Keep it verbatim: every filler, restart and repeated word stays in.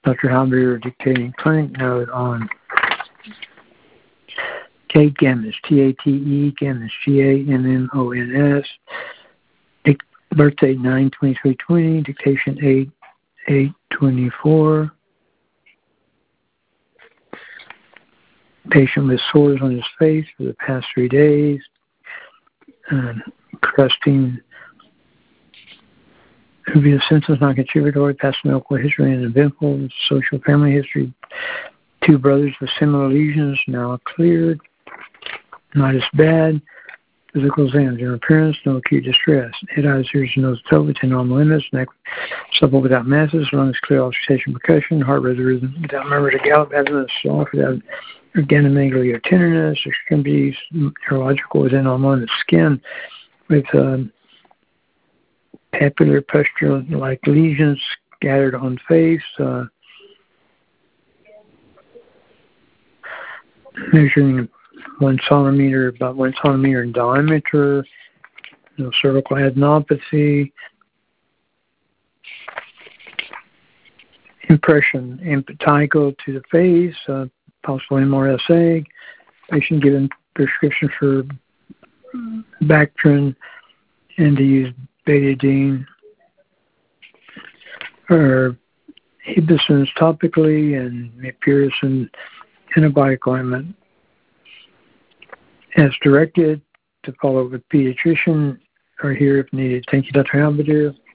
Doctor Halberdier dictating clinic note on Kate Gammis, T A T E, Gammis, G A M M O N S. Birthday nine twenty-three twenty, dictation eight eight twenty-four. Patient with sores on his face for the past three days. Um, crusting. Obvious symptoms not contributory, past medical history and eventful, social family history. Two brothers with similar lesions now cleared. Not as bad. Physical exams, general appearance, no acute distress. Head, eyes, ears, nose, throat within normal limits. Neck supple without masses. Lungs clear, auscultation, percussion. Heart rate rhythm without murmur to gallop. Abdomen soft without organomegaly or tenderness. Extremities neurological within normal limits. Skin with um, papular pustule-like lesions scattered on face. Uh, measuring one centimeter, about one centimeter in diameter. No cervical adenopathy. Impression impetigo to the face, uh, possible M R S A. Patient given prescription for Bactrim and to use betadine or Hibicins topically and mifepristone antibiotic ointment. As directed, to follow with pediatrician or here if needed. Thank you, Doctor Halberdier.